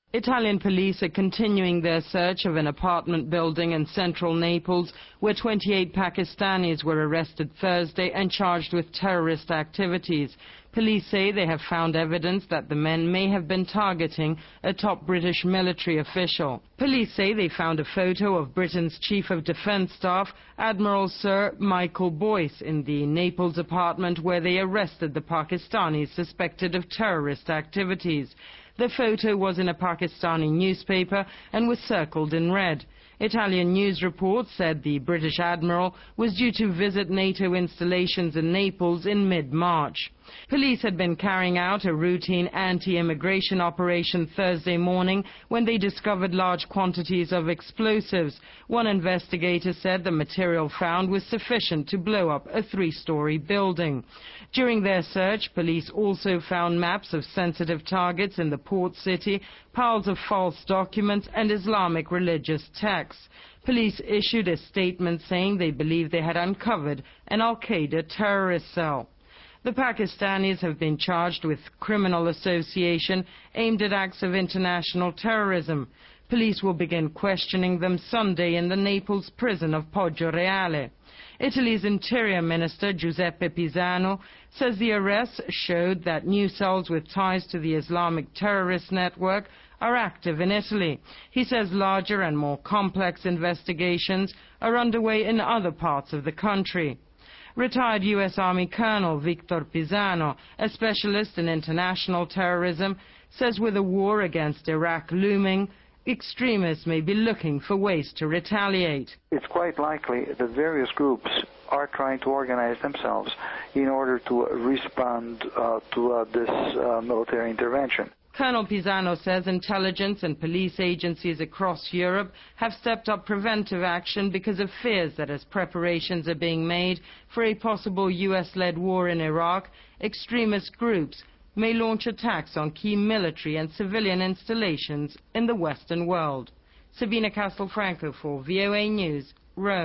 Italian police are continuing their search of an apartment building in central Naples where 28 Pakistanis were arrested Thursday and charged with terrorist activities. Police say they have found evidence that the men may have been targeting a top British military official. Police say they found a photo of Britain's Chief of Defence Staff, Admiral Sir Michael Boyce, in the Naples apartment where they arrested the Pakistanis suspected of terrorist activities. The photo was in a Pakistani newspaper and was circled in red. Italian news reports said the British Admiral was due to visit NATO installations in Naples in mid-March. Police had been carrying out a routine anti-immigration operation Thursday morning when they discovered large quantities of explosives. One investigator said the material found was sufficient to blow up a three-story building. During their search, police also found maps of sensitive targets in the port city, piles of false documents and Islamic religious texts. Police issued a statement saying they believe they had uncovered an Al-Qaeda terrorist cell. The Pakistanis have been charged with criminal association aimed at acts of international terrorism. Police will begin questioning them Sunday in the Naples prison of Poggio Reale. Italy's Interior Minister Giuseppe Pisano says the arrests showed that new cells with ties to the Islamic terrorist network are active in Italy. He says larger and more complex investigations are underway in other parts of the country. Retired U.S. Army Colonel Victor Pisano, a specialist in international terrorism, says with a war against Iraq looming, extremists may be looking for ways to retaliate. It's quite likely that various groups are trying to organize themselves in order to respond to this military intervention. Colonel Pisano says intelligence and police agencies across Europe have stepped up preventive action because of fears that as preparations are being made for a possible U.S.-led war in Iraq, extremist groups may launch attacks on key military and civilian installations in the Western world. Sabina Castelfranco for VOA News, Rome.